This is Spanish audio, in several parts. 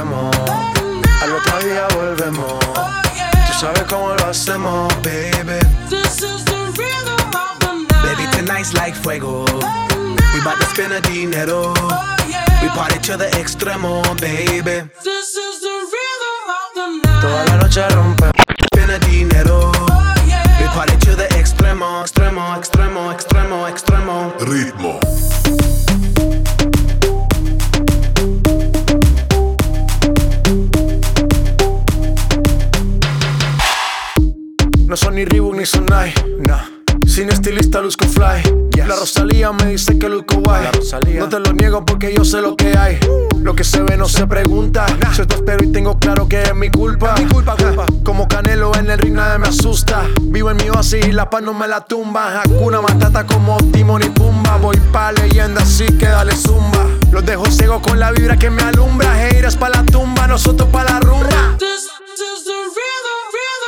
rompemos, al otro día volvemos. Tú sabes cómo lo hacemos, baby. This is the rhythm of the night. Baby, tonight's like fuego. We bout to spend a dinero. We party to the extremo, baby. This is the rhythm of the night. Toda la noche rompemos, spend a dinero. We party to the extremo, extremo, extremo, extremo, extremo. Ritmo. No son ni Reebok ni Sonai, nah. Sin estilista luzco fly, yes. La Rosalía me dice que luzco guay. No te lo niego porque yo sé lo que hay. Lo que se ve no se pregunta, nah. Soy tu espero y tengo claro que es mi culpa. Como Canelo en el ring nadie me asusta. Vivo en mi oasis y la paz no me la tumba. Hakuna Matata como Timon y Pumba. Voy pa' leyenda así que dale zumba. Los dejo ciego con la vibra que me alumbra. Haters pa' la tumba, nosotros pa' la rumba. This is the rhythm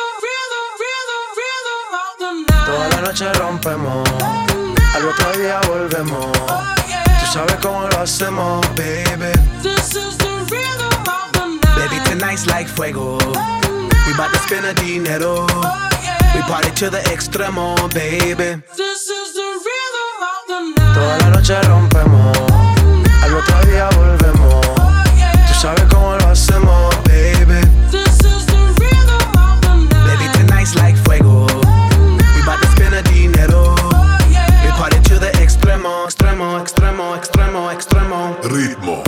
of the night. Toda la noche rompemos, al otro día volvemos. Tú sabes cómo lo hacemos, baby. This is the rhythm of the night. Baby, tonight's like fuego. We bout to spend a dinero. We party to the extremo, baby. This is the rhythm of the night. Toda la noche rompemos, al otro día volvemos. Tú sabes cómo lo hacemos, baby. This is the rhythm of the night. Baby, tonight's like fuego. We bout to spend a dinero. We party to the extremo, extremo, extremo, extremo, extremo. Ritmo.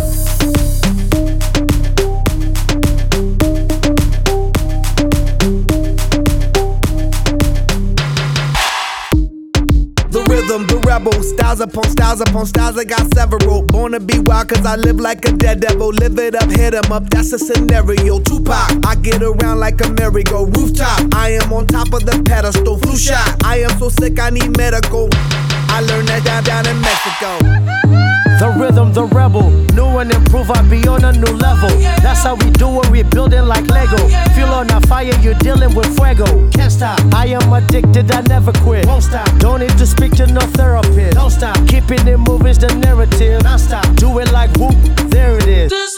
The rebel, styles upon styles upon styles, I got several. Born to be wild cause I live like a dead devil. Live it up, hit 'em up, that's a scenario. Tupac, I get around like a merry-go. Rooftop, I am on top of the pedestal. Flu shot, I am so sick I need medical. I learned that down in Mexico. The rhythm, the rebel, new and improve, I be on a new level. That's how we do it, we building like Lego. Feel on a fire, you're dealing with fuego. Can't stop, I am addicted, I never quit. Won't stop, don't need to speak to no therapist. Don't stop, keeping it moving's the narrative. Non stop, do it like whoop, there it is.